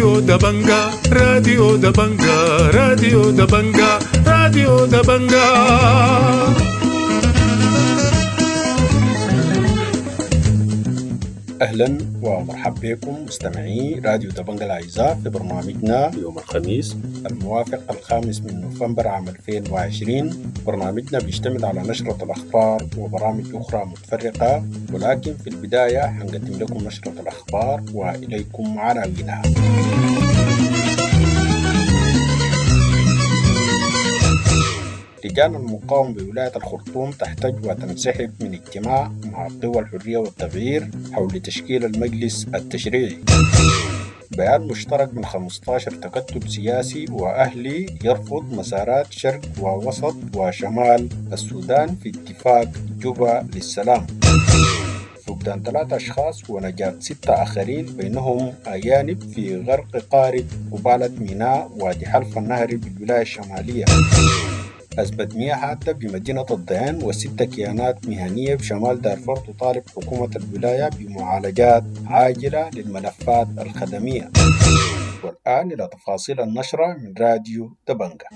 راديو دبنجا راديو دبنجا راديو دبنجا راديو دبنجا. أهلا ومرحبا بكم مستمعي راديو دبنجا الأعزاء في برنامجنا يوم الخميس الموافق 5 نوفمبر عام 2020. برنامجنا بيشتمل على نشرة الأخبار وبرامج أخرى متفرقة، ولكن في البداية هنقدم لكم نشرة الأخبار وإليكم عناوينها. لجان المقاومة بولاية الخرطوم تحتج وتنسحب من اجتماع مع قوى الحرية والتغيير حول تشكيل المجلس التشريعي. بيان مشترك من 15 تكتل سياسي وأهلي يرفض مسارات شرق ووسط وشمال السودان في اتفاق جوبا للسلام. فقدان 3 أشخاص ونجاة 6 آخرين بينهم أجانب في غرق قارب قبالة ميناء وادي حلف النهري بالولاية الشمالية. أزمة مياه حادة بمدينة الضيان و6 كيانات مهنية بشمال دارفور تطالب حكومة الولاية بمعالجات عاجلة للملفات الخدمية. والآن إلى تفاصيل النشرة من راديو دبنجا.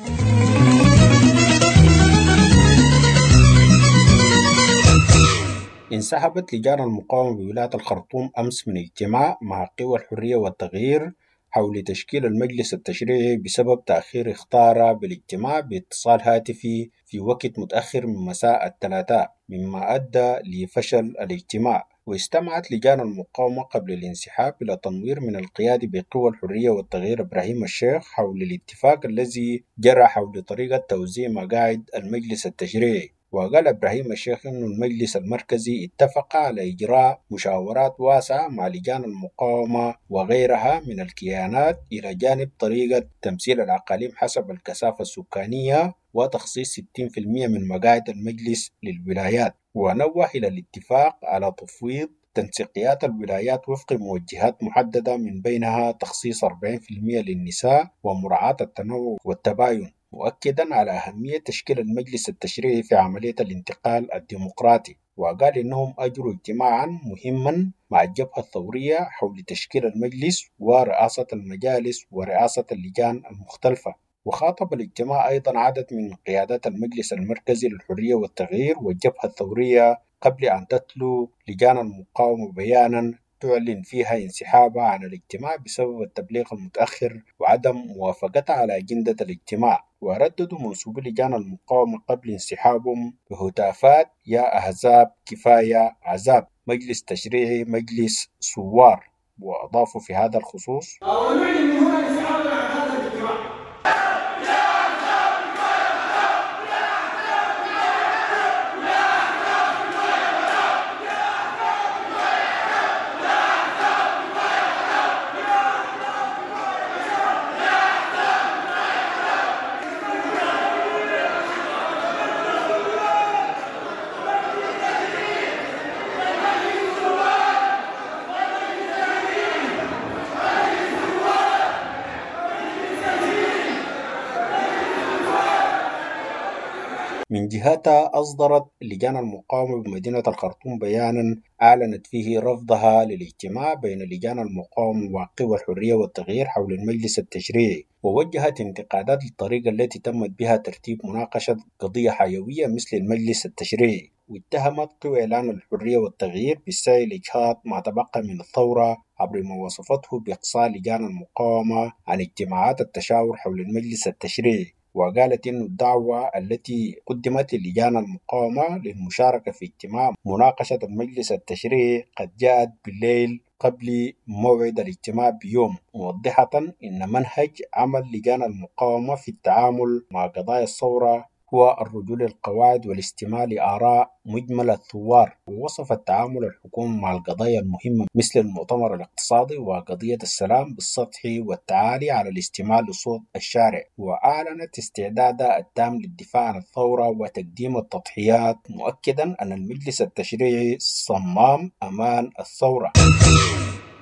انسحبت لجان المقاومة بولاية الخرطوم أمس من اجتماع مع قوى الحرية والتغيير حول تشكيل المجلس التشريعي بسبب تأخير اختاره بالاجتماع باتصال هاتفي في وقت متأخر من مساء الثلاثاء، مما أدى لفشل الاجتماع. واستمعت لجان المقاومة قبل الانسحاب إلى تنوير من القيادة بقوى الحرية والتغيير إبراهيم الشيخ حول الاتفاق الذي جرى حول طريقة توزيع مقاعد المجلس التشريعي. وقال إبراهيم الشيخ أن المجلس المركزي اتفق على إجراء مشاورات واسعة مع لجان المقاومة وغيرها من الكيانات إلى جانب طريقة تمثيل الأقاليم حسب الكثافة السكانية وتخصيص 60% من مقاعد المجلس للولايات. ونوه إلى الاتفاق على تفويض تنسيقيات الولايات وفق موجهات محددة من بينها تخصيص 40% للنساء ومراعاة التنوع والتباين، مؤكدا على أهمية تشكيل المجلس التشريعي في عملية الانتقال الديمقراطي. وقال إنهم أجروا اجتماعا مهما مع الجبهة الثورية حول تشكيل المجلس ورئاسة المجالس ورئاسة اللجان المختلفة. وخاطب الاجتماع أيضا عدد من قيادات المجلس المركزي للحرية والتغيير والجبهة الثورية قبل أن تتلو لجان المقاومة بيانا تعلن فيها انسحابها عن الاجتماع بسبب التبليغ المتأخر وعدم موافقتها على أجندة الاجتماع. ورددوا منسوبي لجان المقاومة قبل انسحابهم بهتافات يا أحزاب كفاية عذاب، مجلس تشريعي مجلس ثوار. وأضافوا في هذا الخصوص من جهتها أصدرت لجان المقاومة بمدينة الخرطوم بيانا أعلنت فيه رفضها للاجتماع بين لجان المقاومة وقوى الحرية والتغيير حول المجلس التشريعي، ووجهت انتقادات للطريقة التي تمت بها ترتيب مناقشة قضية حيوية مثل المجلس التشريعي. واتهمت قوى إعلان الحرية والتغيير بالسعي لإجهاض ما تبقى من الثورة عبر ما وصفته بإقصاء لجان المقاومة عن اجتماعات التشاور حول المجلس التشريعي. وقالت إن الدعوة التي قدمت للجان المقاومة للمشاركة في اجتماع مناقشة المجلس التشريعي قد جاءت بالليل قبل موعد الاجتماع بيوم، موضحة إن منهج عمل لجان المقاومة في التعامل مع قضايا الثورة هو الرجوع للقواعد والاستماع لآراء مجمل الثوار. ووصف التعامل الحكومي مع القضايا المهمة مثل المؤتمر الاقتصادي وقضية السلام بالسطحي والتعالي على الاستماع لصوت الشارع. وأعلنت استعدادها التام للدفاع عن الثورة وتقديم التضحيات، مؤكدا أن المجلس التشريعي صمام أمان الثورة.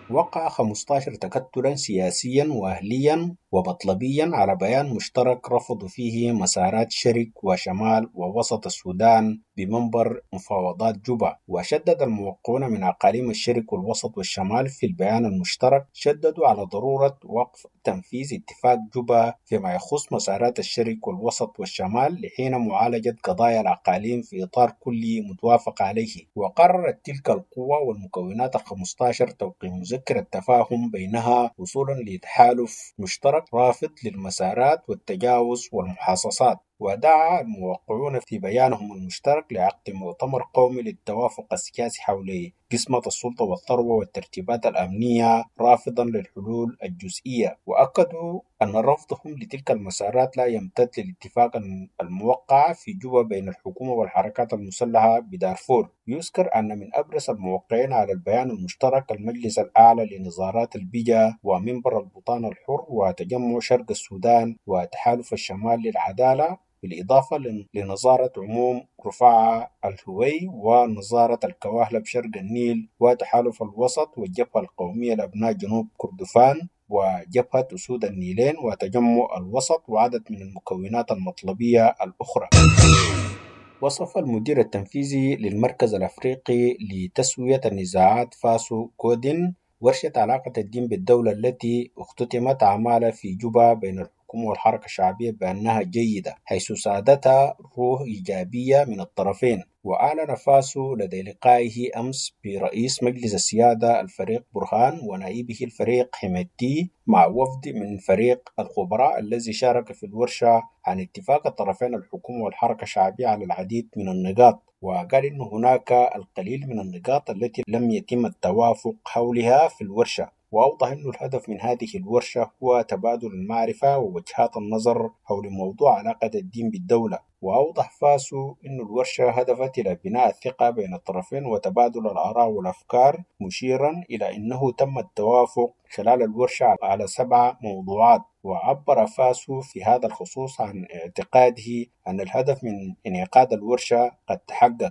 وقع 15 تكتلا سياسيا وأهليا ومطلبيا على بيان مشترك رفضوا فيه مسارات شرق وشمال ووسط السودان بمنبر مفاوضات جوبا. وشدد الموقعون من أقاليم الشرق والوسط والشمال في البيان المشترك، شددوا على ضرورة وقف تنفيذ اتفاق جوبا فيما يخص مسارات الشرق والوسط والشمال لحين معالجة قضايا الأقاليم في إطار كلي متوافق عليه. وقررت تلك القوى والمكونات ال15 توقيع مذكرة تفاهم بينها وصولا لتحالف مشترك رافض للمسارات والتجاوز والمحاصصات. ودعا الموقعون في بيانهم المشترك لعقد مؤتمر قومي للتوافق السياسي حول قسمة السلطة والثروة والترتيبات الأمنية رافضا للحلول الجزئية. وأكدوا أن رفضهم لتلك المسارات لا يمتد للاتفاق الموقع في جوبا بين الحكومة والحركات المسلحة بدارفور. يذكر أن من أبرز الموقعين على البيان المشترك المجلس الأعلى لنظارات البيجا ومنبر البطانة الحر وتجمع شرق السودان وتحالف الشمال للعدالة، بالإضافة لنظارة عموم رفاعة الهوي ونظارة الكواهلة بشرق النيل وتحالف الوسط والجبهة القومية لأبناء جنوب كردفان وجبهة أسود النيلين وتجمع الوسط وعدد من المكونات المطلبية الأخرى. وصف المدير التنفيذي للمركز الأفريقي لتسوية النزاعات فاسو كودين ورشة علاقة الدين بالدولة التي اختتمت أعمالها في جوبا بين الحكومة والحركة الشعبية بأنها جيدة، حيث سادتها روح إيجابية من الطرفين. وأعلن فاسو لدى لقائه أمس برئيس مجلس السيادة الفريق برهان ونائبه الفريق حميدتي مع وفد من فريق الخبراء الذي شارك في الورشة عن اتفاق الطرفين الحكومة والحركة الشعبية على العديد من النقاط. وقال إن هناك القليل من النقاط التي لم يتم التوافق حولها في الورشة. وأوضح أن الهدف من هذه الورشة هو تبادل المعرفة ووجهات النظر حول موضوع علاقة الدين بالدولة. وأوضح فاسو أن الورشة هدفت إلى بناء الثقة بين الطرفين وتبادل الآراء والأفكار، مشيرا إلى أنه تم التوافق خلال الورشة على 7 موضوعات. وعبر فاسو في هذا الخصوص عن اعتقاده أن الهدف من انعقاد الورشة قد تحقق.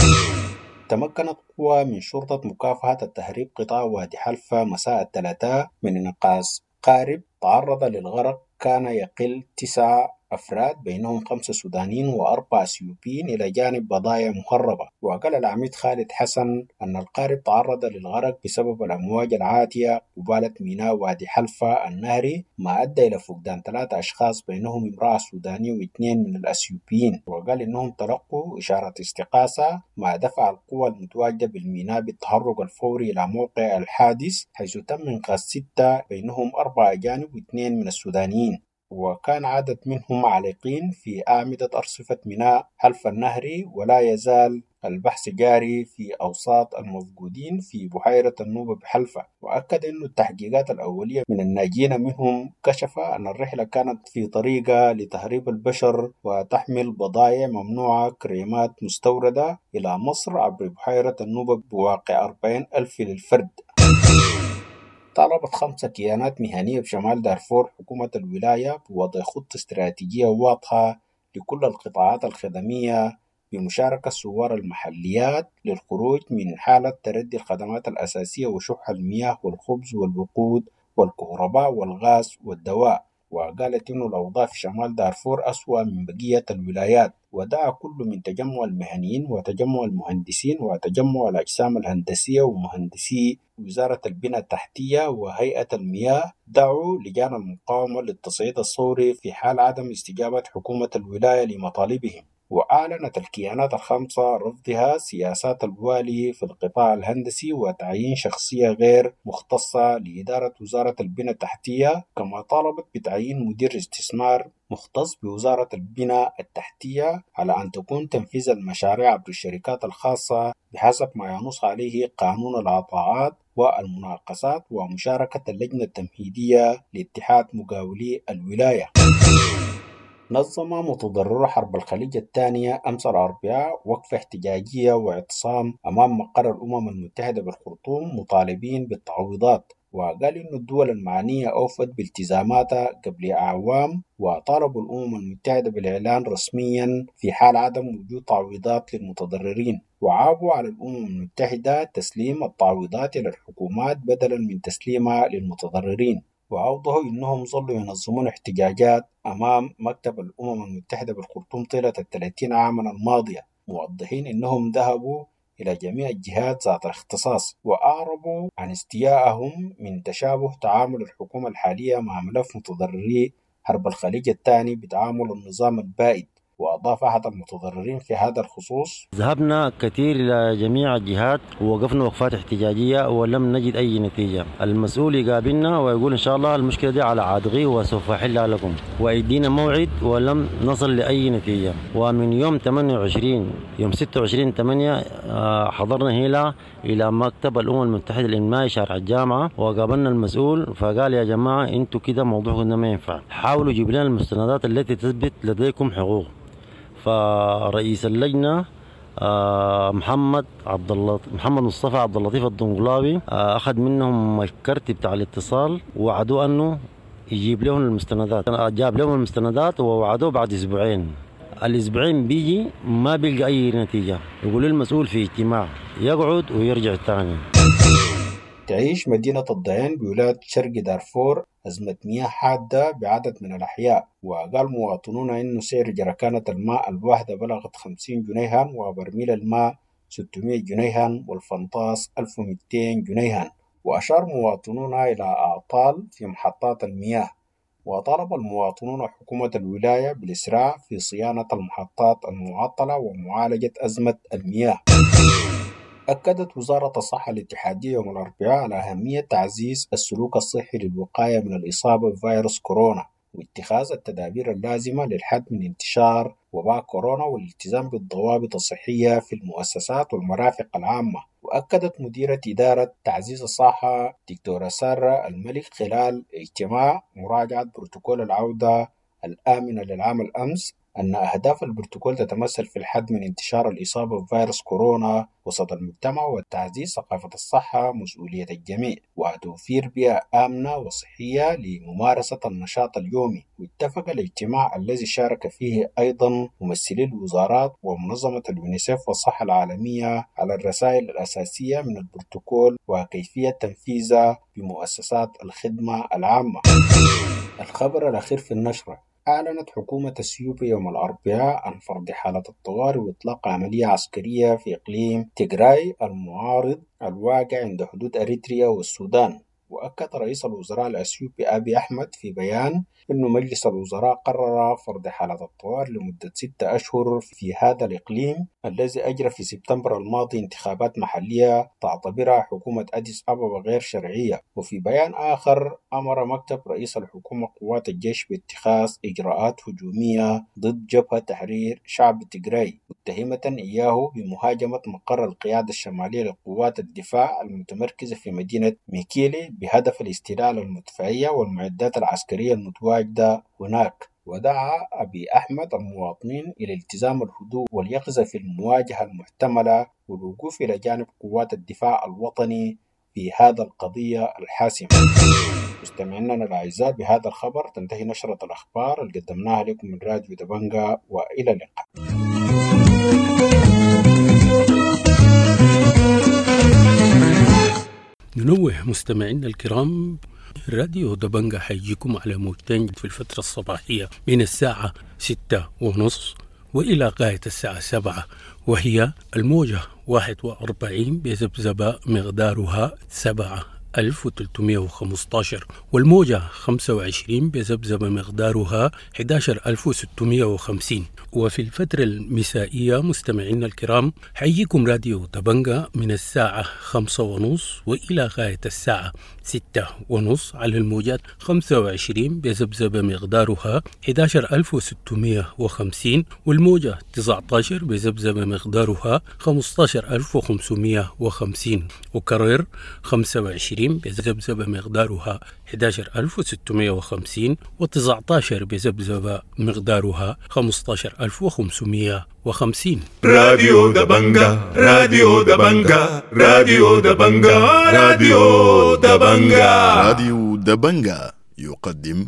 تمكنت قوى من شرطة مكافحة التهريب قطاع وادي حلفا مساء الثلاثاء من إنقاذ قارب تعرض للغرق كان يقل 9 أفراد بينهم 5 سودانيين و4 أثيوبيين إلى جانب بضايع مهربة. وقال العميد خالد حسن أن القارب تعرض للغرق بسبب الأمواج العاتية قبالة ميناء وادي حلفا النهري، ما أدى إلى فقدان 3 أشخاص بينهم امرأة سودانية و2 من الأثيوبيين. وقال إنهم تلقوا إشارة استغاثة ما دفع القوى المتواجدة بالميناء بالتحرك الفوري إلى موقع الحادث، حيث تم إنقاذ 6 بينهم 4 أجانب و2 من السودانيين. وكان عدد منهم عالقين في أعمدة أرصفة ميناء حلفا النهري. ولا يزال البحث جاري في أوساط المفقودين في بحيرة النوبة بحلفا. وأكد أن التحقيقات الأولية من الناجين منهم كشف أن الرحلة كانت في طريقة لتهريب البشر وتحمل بضائع ممنوعة كريمات مستوردة إلى مصر عبر بحيرة النوبة بواقع 40,000 للفرد. طالبت 5 كيانات مهنية بشمال دارفور حكومة الولاية بوضع خطة استراتيجية واضحة لكل القطاعات الخدمية بمشاركة صور المحليات للخروج من حالة تردي الخدمات الأساسية وشح المياه والخبز والوقود والكهرباء والغاز والدواء. وقالت إنه الأوضاع في شمال دارفور أسوأ من بقية الولايات. ودعا كل من تجمع المهنيين وتجمع المهندسين وتجمع الأجسام الهندسية ومهندسي وزارة البنى التحتية وهيئة المياه دعوا لجان المقاومة للتصعيد الثوري في حال عدم استجابة حكومة الولاية لمطالبهم. وأعلنت الكيانات ال5 رفضها سياسات الوالي في القطاع الهندسي وتعيين شخصية غير مختصة لإدارة وزارة البنى التحتية، كما طالبت بتعيين مدير استثمار مختص بوزارة البنى التحتية على أن تكون تنفيذ المشاريع عبر الشركات الخاصة بحسب ما ينص عليه قانون العطاءات والمناقصات ومشاركة اللجنة التمهيدية لاتحاد مقاولي الولاية. نظم متضرر حرب الخليج الثانية أمس الأربعاء وقفة احتجاجية واعتصام أمام مقر الأمم المتحدة بالخرطوم مطالبين بالتعويضات. وقال إنه الدول المعنية أوفت بالتزاماتها قبل أعوام، وطالبوا الأمم المتحدة بالإعلان رسميا في حال عدم وجود تعويضات للمتضررين، وعابوا على الأمم المتحدة تسليم التعويضات إلى الحكومات بدلا من تسليمها للمتضررين. وأوضحوا إنهم ظلوا ينظمون احتجاجات أمام مكتب الأمم المتحدة بالخرطوم طيلة 30 عاما الماضية، موضحين إنهم ذهبوا إلى جميع الجهات ذات الاختصاص وأعربوا عن استيائهم من تشابه تعامل الحكومة الحالية مع ملف متضرري حرب الخليج الثاني بتعامل النظام البائد. وأضاف أحد المتضررين في هذا الخصوص: ذهبنا كثير إلى جميع الجهات ووقفنا وقفات احتجاجية ولم نجد أي نتيجة. المسؤول يقابلنا ويقول إن شاء الله المشكلة دي على عاتقي وسوف أحلها لكم، ويدينا موعد ولم نصل لأي نتيجة. ومن يوم 28 يوم 26/8 حضرنا هنا إلى مكتب الأمم المتحدة الإنمائي شارع الجامعة، وقابلنا المسؤول فقال يا جماعة أنتوا كده موضوعكم ما ينفع، حاولوا جيب لنا المستندات التي تثبت لديكم حقوق. فرئيس اللجنة محمد مصطفى عبد اللطيف الدنقلاوي أخذ منهم الكرت بتاع الاتصال ووعدوه أنه يجيب لهم المستندات. جاب لهم المستندات ووعدوه بعد أسبوعين. الأسبوعين بيجي ما بيلقى أي نتيجة، يقول المسؤول في اجتماع يقعد ويرجع تاني. تعيش مدينة الضيان بولاية شرق دارفور أزمة مياه حادة بعدد من الأحياء، وقال مواطنون إنه سعر جركانة الماء الواحدة بلغت 50 جنيها، وبرميل الماء 600 جنيها، والفنطاس 1200 جنيها. وأشار مواطنون إلى أعطال في محطات المياه، وطالب المواطنون حكومة الولاية بالإسراع في صيانة المحطات المعطلة ومعالجة أزمة المياه. أكدت وزارة الصحة الاتحادية يوم الأربعاء على أهمية تعزيز السلوك الصحي للوقاية من الإصابة بفيروس كورونا واتخاذ التدابير اللازمة للحد من انتشار وباء كورونا والالتزام بالضوابط الصحية في المؤسسات والمرافق العامة. وأكدت مديرة إدارة تعزيز الصحة دكتورة سارة الملك خلال اجتماع مراجعة بروتوكول العودة الآمنة للعام الأمس أن أهداف البروتوكول تتمثل في الحد من انتشار الإصابة بفيروس كورونا وسط المجتمع وتعزيز ثقافة الصحة مسؤولية الجميع وتوفير بيئة آمنة وصحية لممارسة النشاط اليومي. واتفق الاجتماع الذي شارك فيه أيضا ممثلي الوزارات ومنظمة اليونيسف والصحة العالمية على الرسائل الأساسية من البروتوكول وكيفية تنفيذها بمؤسسات الخدمة العامة. الخبر الأخير في النشرة: أعلنت حكومة اثيوبيا يوم الأربعاء عن فرض حالة الطوارئ وإطلاق عملية عسكرية في إقليم تيغراي المعارض الواقع عند حدود أريتريا والسودان. وأكد رئيس الوزراء الأثيوبي أبي أحمد في بيان أن مجلس الوزراء قرر فرض حالة الطوارئ لمدة 6 أشهر في هذا الإقليم الذي أجرى في سبتمبر الماضي انتخابات محلية تعتبرها حكومة أديس أبابا غير شرعية. وفي بيان آخر أمر مكتب رئيس الحكومة قوات الجيش باتخاذ إجراءات هجومية ضد جبهة تحرير شعب تيغراي متهمة إياه بمهاجمة مقر القيادة الشمالية لقوات الدفاع المتمركزة في مدينة ميكيلي بهدف الاستيلاء المدفعية والمعدات العسكرية المتواجدة هناك. ودعا أبي أحمد المواطنين إلى التزام الهدوء واليقظة في المواجهة المحتملة والوقوف إلى جانب قوات الدفاع الوطني في هذا القضية الحاسمة. مستمعينا الأعزاء، بهذا الخبر تنتهي نشرة الأخبار اللي قدمناها لكم من راديو دبنجة، وإلى اللقاء. ننوه مستمعينا الكرام، راديو دبنجة حيجيكم على موجتين في الفترة الصباحية من الساعة 6:30 وإلى غاية الساعة 7، وهي الموجة 41 بذبذبة مقدارها 7315، والموجة 25 بذبذبة مقدارها 11650. وفي الفترة المسائية مستمعينا الكرام حييكم راديو دبنجة من الساعة 5:30 وإلى غاية الساعة 6:30 على الموجات 25 بذبذبة مقدارها 11650، والموجة 19 بذبذبة مقدارها 15550، وكرر 25 بذبذبة مقدارها 11650 و19 بذبذبة مقدارها 15550. راديو دبنجا راديو دبنجا راديو دبنجا راديو دبنجا راديو دبنجا يقدم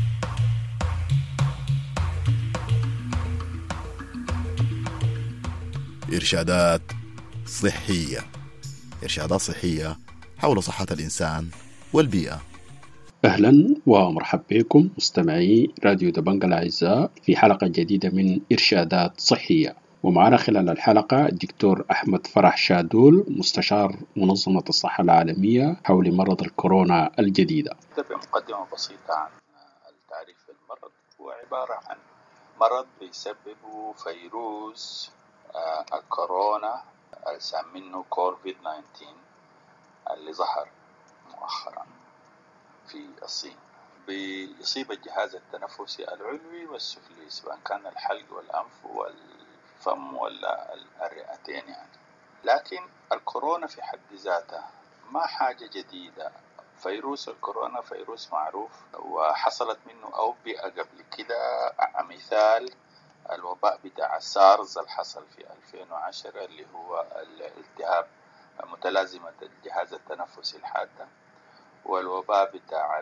إرشادات صحية. إرشادات صحية حول صحة الإنسان والبيئة. أهلا ومرحبا بكم مستمعي راديو دبنجا الأعزاء في حلقة جديدة من إرشادات صحية، ومعنا خلال الحلقة الدكتور أحمد فرح شادول مستشار منظمة الصحة العالمية حول مرض الكورونا الجديدة. بمقدمة بسيطة عن التعريف المرض، هو عبارة عن مرض بيسببه فيروس الكورونا منه كوفيد-19 اللي ظهر مؤخرا في الصين، بيصيب الجهاز التنفسي العلوي والسفلي، سواء كان الحلق والأنف والفم ولا الرئتين يعني. لكن الكورونا في حد ذاتها ما حاجة جديدة. فيروس الكورونا فيروس معروف وحصلت منه أوبئة قبل كده، مثال الوباء بتاع السارز اللي حصل في 2010 اللي هو الالتهاب متلازمة الجهاز التنفسي الحادة، والوباء بتاع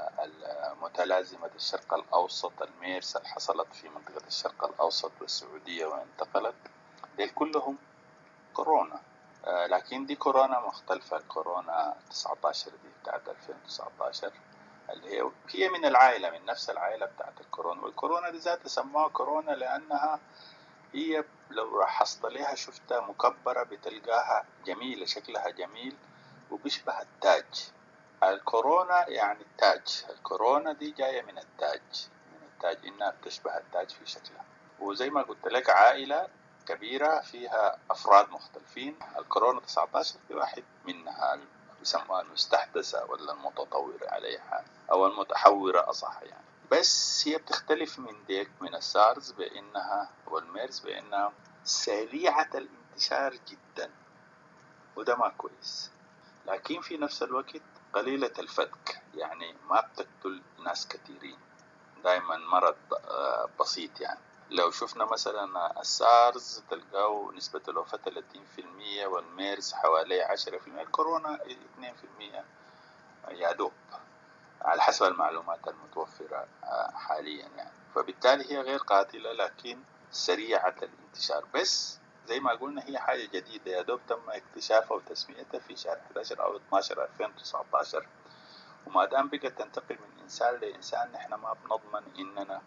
متلازمة الشرق الأوسط الميرس اللي حصلت في منطقة الشرق الأوسط والسعودية وانتقلت، دي كلهم كورونا. لكن دي كورونا مختلفة. الكورونا 19 دي بتاعت 2019 اللي هي من العائلة، من نفس العائلة بتاعت الكورونا. والكورونا دي ذاتها سموها كورونا لأنها هي لو لاحظت لها شفتها مكبرة بتلقاها جميلة، شكلها جميل وبيشبه التاج. الكورونا يعني التاج، الكورونا دي جاية من التاج، إنها بتشبه التاج في شكلها. وزي ما قلت لك عائلة كبيرة فيها أفراد مختلفين. الكورونا 19 في واحد منها بيسموها المستحدثة ولا المتطورة عليها أو المتحورة أصح يعني. بس هي بتختلف من ديك من السارز بأنها والميرس بأنها سريعة الانتشار جدا، وده ما كويس. لكن في نفس الوقت قليلة الفتك، يعني ما بتقتل ناس كثيرين، دائما مرض بسيط يعني. لو شفنا مثلا السارز تلقاو نسبة الوفاة 30% والميرس حوالي 10%، الكورونا 2% يا دوب على حسب المعلومات المتوفرة حاليا يعني. فبالتالي هي غير قاتلة لكن سريعة الانتشار. بس زي ما قلنا هي حاجة جديدة، يا دوب تم اكتشافها وتسميتها في شهر 11 أو 12 2019، وما دام بقت تنتقل من إنسان لإنسان نحن ما بنضمن إننا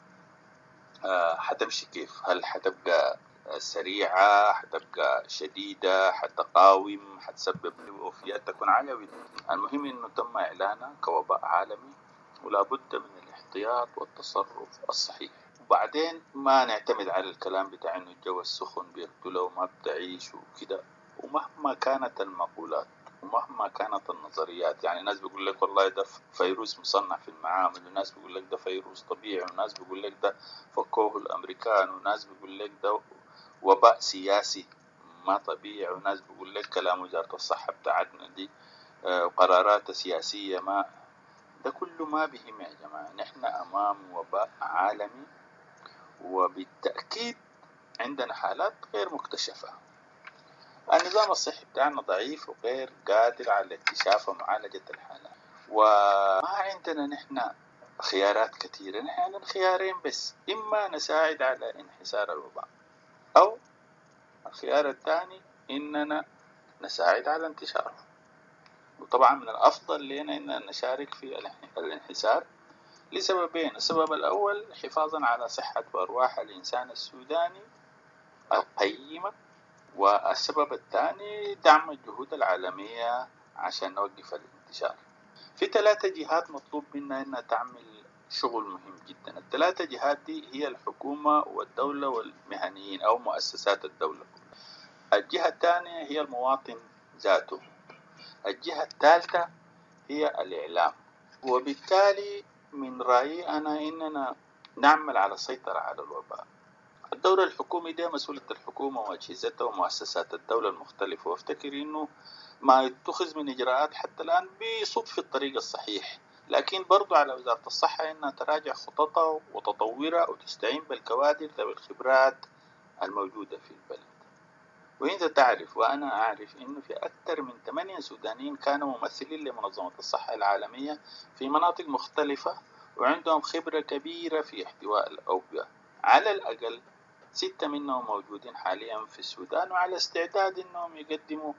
حتمشي كيف. هل حتبقى سريعة، حتبقى شديدة، حتقاوم، حتسبب وفيات تكون عالية. المهم إنه تم إعلانها كوباء عالمي ولا بد من الاحتياط والتصرف الصحيح. وبعدين ما نعتمد على الكلام بتاع إنه الجو السخن بيقتله وما بتعيش وكده. ومهما كانت المقولات ومهما كانت النظريات، يعني ناس بيقول لك والله ده فيروس مصنع في المعامل، وناس بيقول لك ده فيروس طبيعي، وناس بيقول لك ده فكوه الأمريكان، وناس بيقول لك ده وباء سياسي ما طبيعي، وناس بيقول لك كلام وزارة الصحة بتاعتنا دي وقرارات سياسية. ما ده كله ما بهم يا جماعة. نحن أمام وباء عالمي، وبالتأكيد عندنا حالات غير مكتشفة. النظام الصحي بتاعنا ضعيف وغير قادر على اكتشاف ومعالجة الحالات، وما عندنا نحن خيارات كثيرة. نحن عندنا خيارين بس، إما نساعد على انحسار الوباء، أو الخيار الثاني إننا نساعد على انتشاره. وطبعا من الأفضل لنا إننا نشارك في الانحسار لسببين. السبب الأول حفاظا على صحة وأرواح الإنسان السوداني القيمة، والسبب الثاني دعم الجهود العالمية عشان نوقف الانتشار. في 3 جهات مطلوب منا أنها تعمل شغل مهم جدا. ال3 جهات دي هي الحكومة والدولة والمهنيين أو مؤسسات الدولة. الجهة الثانية هي المواطن ذاته. الجهة الثالثة هي الإعلام. وبالتالي من رأيي أنا إننا نعمل على السيطرة على الوباء. الدور الحكومي ده مسؤولية الحكومة وأجهزتها ومؤسسات الدولة المختلفة، وافتكر إنه ما يتخذ من إجراءات حتى الآن بيصب في الطريق الصحيح. لكن برضو على وزارة الصحة إنها تراجع خططها وتطورها وتستعين بالكوادر ذوي الخبرات الموجودة في البلد. وأنت تعرف وأنا أعرف أنه في أكثر من 8 سودانيين كانوا ممثلين لمنظمة الصحة العالمية في مناطق مختلفة وعندهم خبرة كبيرة في احتواء الأوبئة. على الأقل 6 منهم موجودين حاليا في السودان وعلى استعداد أنهم يقدموا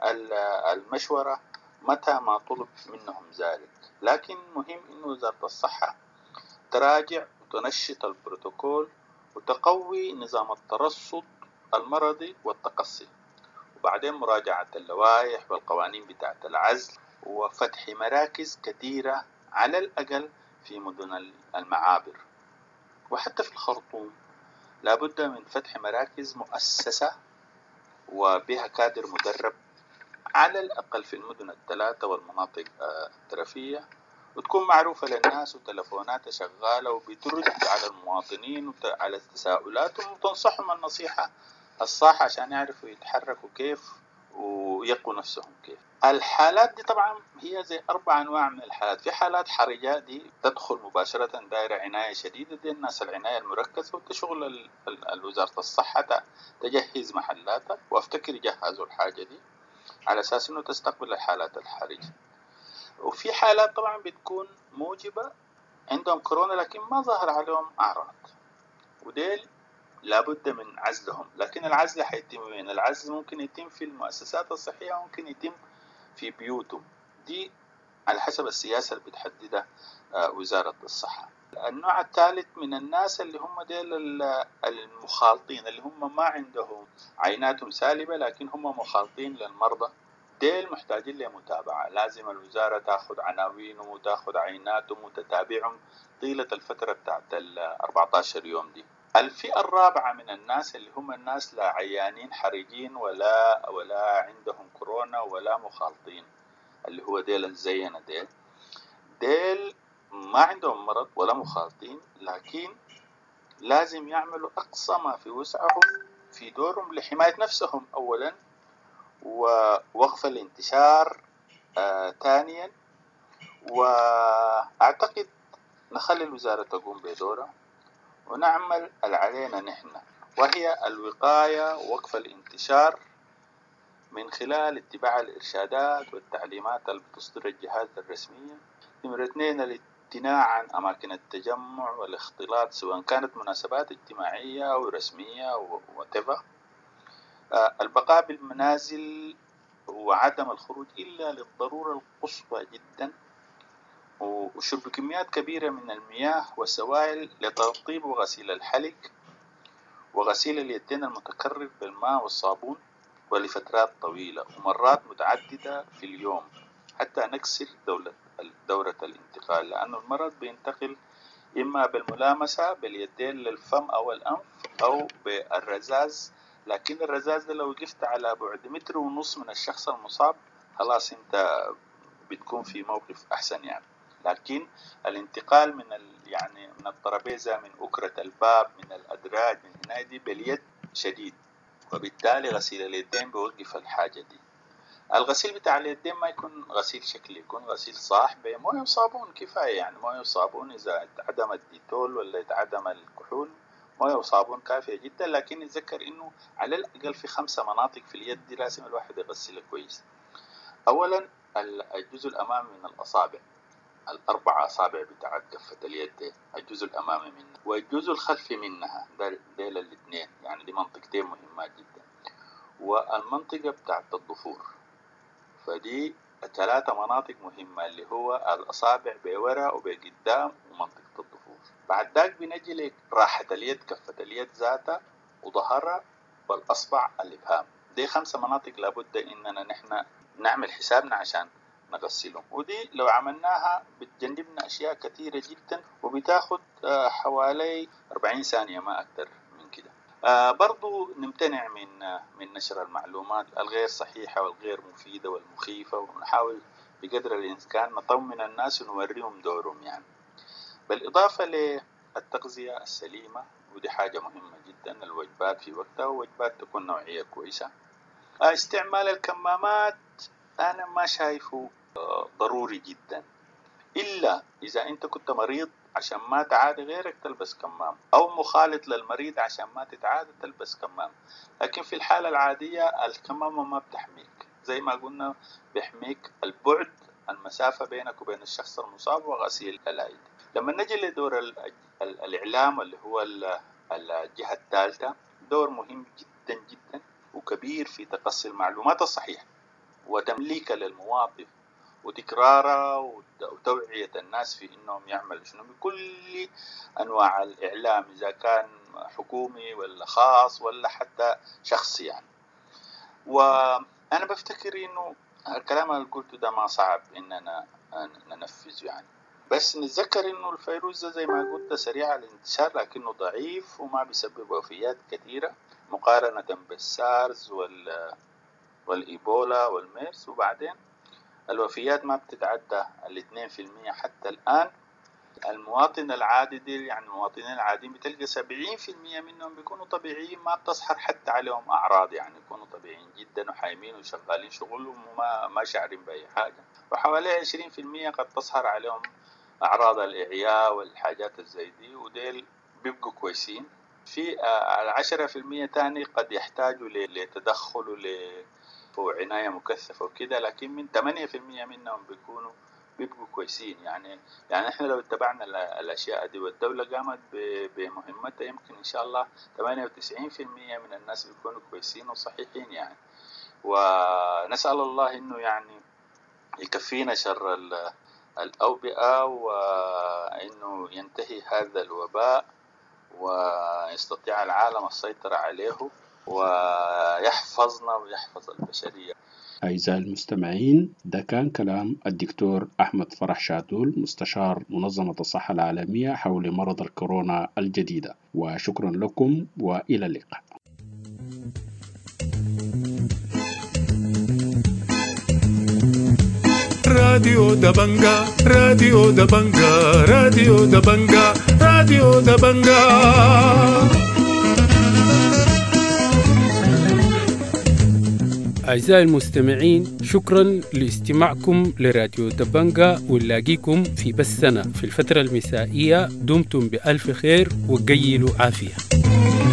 المشورة متى ما طلب منهم ذلك. لكن مهم أن وزارة الصحة تراجع وتنشط البروتوكول وتقوي نظام الترصد المرضي والتقصي، وبعدين مراجعة اللوائح والقوانين بتاعة العزل وفتح مراكز كثيرة على الأقل في مدن المعابر. وحتى في الخرطوم لابد من فتح مراكز مؤسسة وبها كادر مدرب على الأقل في المدن الثلاثة والمناطق الترفية، وتكون معروفة للناس وتلفوناتها شغالة وبترد على المواطنين وعلى التساؤلات وتنصحهم النصيحة الصح عشان يعرفوا يتحركوا كيف ويقوا نفسهم كيف. الحالات دي طبعا هي زي 4 أنواع من الحالات. في حالات حرجة دي تدخل مباشرة دائرة عناية شديدة، دي الناس العناية المركزة وتشغل وزارة الصحة تجهز محلاتها، وافتكر يجهزوا الحاجة دي على أساس أنه تستقبل الحالات الحرجة. وفي حالات طبعا بتكون موجبة عندهم كورونا لكن ما ظهر عليهم أعراض، وديل لابد من عزلهم. لكن العزل حيتم وين؟ العزل ممكن يتم في المؤسسات الصحية وممكن يتم في بيوتهم، دي على حسب السياسة اللي بتحددها وزارة الصحة. النوع الثالث من الناس اللي هم ديل المخالطين، اللي هم ما عندهم عيناتهم سالبة لكن هم مخالطين للمرضى، ديل محتاجين لمتابعة. لازم الوزارة تأخذ عناوينهم وتأخذ عيناتهم وتتابعهم طيلة الفترة بتاعت 14 يوم دي. الفئة الرابعة من الناس اللي هم الناس لا عيانين حرجين ولا عندهم كورونا ولا مخالطين، اللي هو ديل الزينة ديل ما عندهم مرض ولا مخالطين، لكن لازم يعملوا أقصى ما في وسعهم في دورهم لحماية نفسهم أولا ووقف الانتشار ثانيا. وأعتقد نخلي الوزارة تقوم بدورها ونعمل علينا نحن، وهي الوقاية ووقف الانتشار من خلال اتباع الإرشادات والتعليمات اللي بتصدر الجهات الرسمية. نمرة 2 الامتناع عن أماكن التجمع والاختلاط سواء كانت مناسبات اجتماعية أو رسمية وتبا. البقاء بالمنازل وعدم الخروج إلا للضرورة القصوى جدا، وشرب كميات كبيرة من المياه والسوائل لترطيب وغسيل الحلق وغسيل اليدين المتكرر بالماء والصابون ولفترات طويلة ومرات متعددة في اليوم حتى نكسر دورة الانتقال، لأن المرض بينتقل إما بالملامسة باليدين للفم أو الأنف أو بالرذاذ. لكن الرذاذ ده لو وقفت على بعد 1.5 متر من الشخص المصاب خلاص أنت بتكون في موقف أحسن يعني. لكن الانتقال من الطرابيزة، من أكرة الباب، من الأدراج، من هنا دي باليد شديد، وبالتالي غسيل اليدين بيوقف الحاجة دي. الغسيل بتاع اليدين ما يكون غسيل شكلي، يكون غسيل صاح بمويه وصابون كفاية، يعني مويه وصابون. إذا اتعدم الديتول ولا اتعدم الكحول مويه وصابون كافية جدا. لكن نتذكر إنه على الأقل في 5 مناطق في اليد دي لازم الواحد يغسلها كويس. أولا الجزء الأمامي من الأصابع، 4 أصابع بتاعت كفة اليد، الجزء الأمامي منها والجزء الخلفي منها، ديل الاثنين، يعني دي منطقتين مهمات جدا. والمنطقة بتاعت الضفور، فدي 3 مناطق مهمة اللي هو الأصابع بورا وبقدام ومنطقة الضفور. بعد ذاك بنجي راحة اليد، كفة اليد ذاتها وظهرها والأصبع الإبهام. دي 5 مناطق لابد إننا نحن نعمل حسابنا عشان نغسلهم، ودي لو عملناها بتجنبنا أشياء كثيرة جدا وبتاخد حوالي 40 ثانية ما أكثر من كده. برضو نمتنع من نشر المعلومات الغير صحيحة والغير مفيدة والمخيفة، ونحاول بقدر الإمكان نطمن الناس ونوريهم دورهم يعني. بالإضافة للتغذية السليمة، ودي حاجة مهمة جدا، الوجبات في وقتها ووجبات تكون نوعية كويسة. استعمال الكمامات أنا ما شايفه ضروري جدا، إلا إذا أنت كنت مريض عشان ما تعادي غيرك تلبس كمام، أو مخالط للمريض عشان ما تتعادي تلبس كمام. لكن في الحالة العادية الكمامة ما بتحميك، زي ما قلنا بيحميك البعد، المسافة بينك وبين الشخص المصاب، وغسيل الأيدي. لما نجي لدور الإعلام اللي هو الجهة الثالثة، دور مهم جدا جدا وكبير في تقصي المعلومات الصحيحة وتمليكها للمواطن وتكرارها وتوعية الناس في إنهم يعملوا شنو بكل أنواع الإعلام، إذا كان حكومي ولا خاص ولا حتى شخصي يعني. وأنا بفتكر إنه الكلام اللي قلته ده ما صعب إننا ننفذه يعني، بس نتذكر إنه الفيروس زي ما قلت سريع الانتشار لكنه ضعيف وما بيسبب وفيات كثيرة مقارنة بالسارز والإيبولا والميرس. وبعدين الوفيات ما بتتعدى 2% حتى الآن. المواطن العادي دي يعني المواطنين العاديين بتلقى 70% منهم بيكونوا طبيعيين، ما بتصحر حتى عليهم أعراض، يعني يكونوا طبيعيين جدا وحايمين وشغالين شغلهم وما شعرين بأي حاجة. وحوالي 20% قد تصحر عليهم أعراض الإعياء والحاجات زي دي، وديل بيبقوا كويسين. في 10% تاني قد يحتاجوا لتدخل وعناية مكثفة وكده، لكن من 8% منهم بيبقوا كويسين. يعني احنا لو اتبعنا الأشياء دي والدولة قامت بمهمتها، يمكن إن شاء الله 98% من الناس بيكونوا كويسين وصحيحين يعني. ونسأل الله إنه يعني يكفينا شر الأوبئة، وإنه ينتهي هذا الوباء ويستطيع العالم السيطرة عليه ويحفظنا ويحفظ البشرية. أعزائي المستمعين، ده كان كلام الدكتور أحمد فرح شادول مستشار منظمة الصحة العالمية حول مرض الكورونا الجديدة، وشكرا لكم وإلى اللقاء. راديو دبنجا راديو دبنجا راديو دبنجا راديو دبنجا. أعزائي المستمعين، شكرا لاستماعكم لراديو دبنجا، ونلاقيكم في بثنا في الفترة المسائية. دمتم بألف خير وقيلوا عافية.